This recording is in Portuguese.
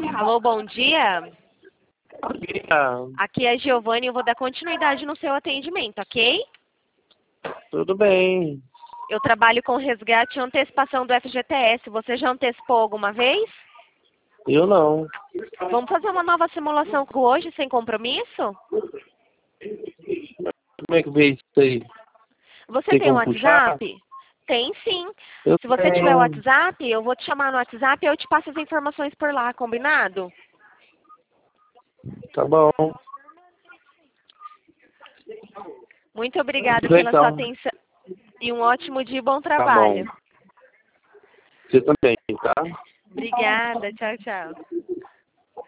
Alô, bom dia. Bom dia. Aqui é a Giovanni, eu vou dar continuidade no seu atendimento, ok? Tudo bem. Eu trabalho com resgate e antecipação do FGTS. Você já antecipou alguma vez? Eu não. Vamos fazer uma nova simulação hoje, sem compromisso? Como é que vê isso aí? Você Tem tem um como puxar? WhatsApp? Tem sim. Eu Se você tenho. tiver o WhatsApp, eu vou te chamar no WhatsApp e eu te passo as informações por lá, combinado? Tá bom. Muito obrigada Tudo bem, pela sua então. atenção e um ótimo dia e bom Tá bom. trabalho. Você também, tá? Obrigada, tchau, tchau.